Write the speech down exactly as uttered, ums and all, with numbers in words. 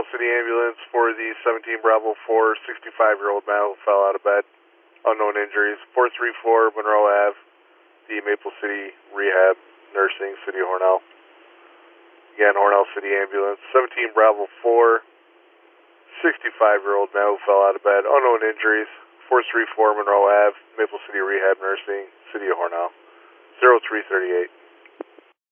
Hornell City Ambulance for the seventeen Bravo four, sixty-five-year-old male who fell out of bed. Unknown injuries. four three four Monroe Avenue, the Maple City Rehab Nursing, City of Hornell. Again, Hornell City Ambulance. seventeen Bravo four, sixty-five-year-old male who fell out of bed. Unknown injuries. four three four Monroe Avenue, Maple City Rehab Nursing, City of Hornell. zero three three eight.